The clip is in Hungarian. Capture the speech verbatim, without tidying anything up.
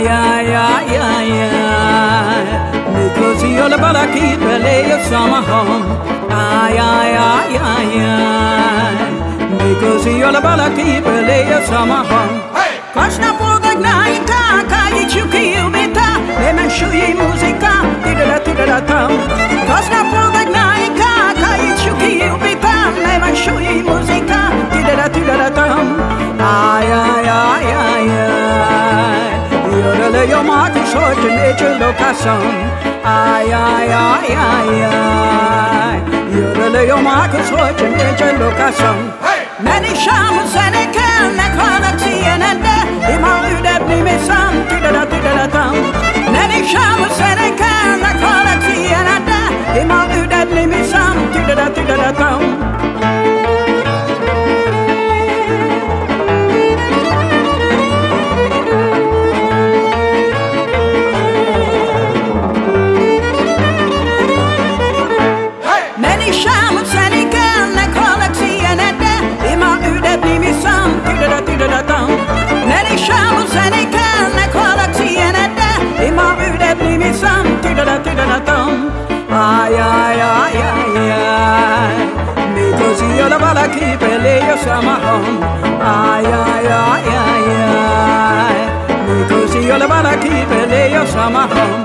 Ay, ay, ay, ay, ay. Me così io la balla chi per lei io sono home. Ay, ay, ay, ay, ay. Me così io la balla chi per lei io sono home. Koszna pogak na inka, i ciuki ubita, le menshui muzyka, tidada tidada tam. Koszna pogak na inka, i ciuki ubita, le menshui muzyka, tidada tidada tam. Ay, ay, ay, ay, ay. Yodele yo maki soche neche lokason. Ay, ay, ay, ay, ay. Yodele yo maki soche neche lokason. Many shamus and a can, like Hanaxi and a death. Ima udet ni me sam, tidada tidada tam. Many shamus and a can, like Hanaxi and a death. Ima udet ni me sam, tidada tidada tam. Many shamus and a can, like Hanaxi and a death. Ima udet ni me sam, tidada tidada tam. Many shamus and a can, like Hanaxi and a death. Ima udet ni me sam, tidada tidada tam. Ay, ay, ay, ay, ay. Me così io la balla chi per lei io sono home. Ay, ay, ay, ay, ay. Me così io la balla chi per lei io sono home.